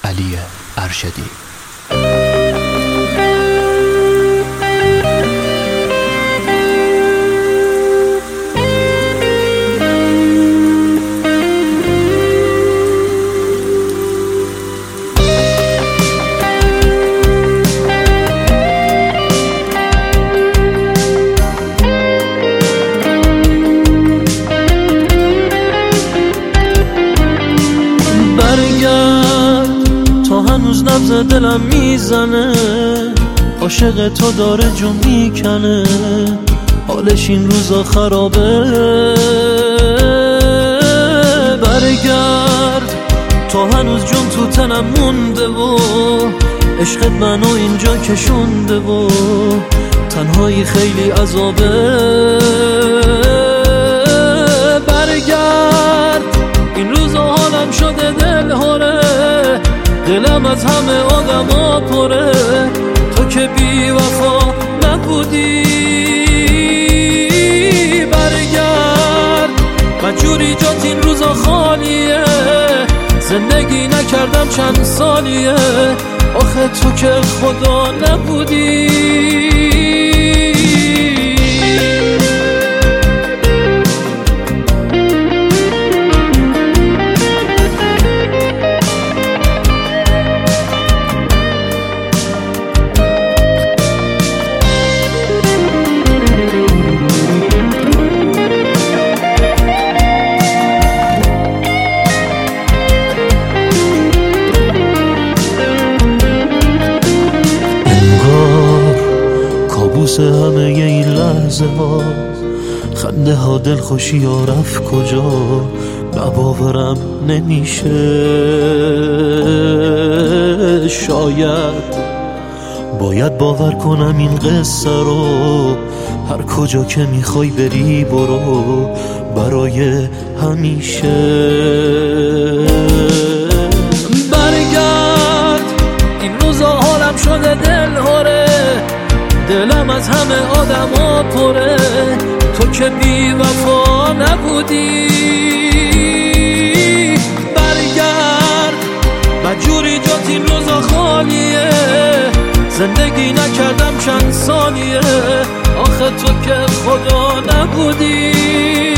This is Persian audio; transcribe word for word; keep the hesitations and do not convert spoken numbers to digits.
علی ارشدی. هنوز نبض دلم میزنه، عاشق تو داره جون میکنه، حالش این روزا خرابه. برگرد تو هنوز جون تو تنم مونده و عشقت منو اینجا کشونده و تنهایی خیلی عذابه. برگرد این روزا حالم شده دل هره، دلم از همه آدما پره، تو که بی وفا نبودی. برگرد مجبوری جات این روزا خالیه، زندگی نکردم چند سالیه، آخه تو که خدا نبودی. همه این لحظه ها، خنده ها، دلخوشی ها رفت کجا، نباورم نمیشه. شاید باید باور کنم این قصه رو، هر کجا که میخوای بری برو، برای همیشه. برگرد این روزا حالم شده دل هره، دلم از همه آدما پره، تو که بی وفا نبودی. برگرد مجبوری جات این روزا خالیه، زندگی نکردم چند سالیه، آخه تو که خدا نبودی.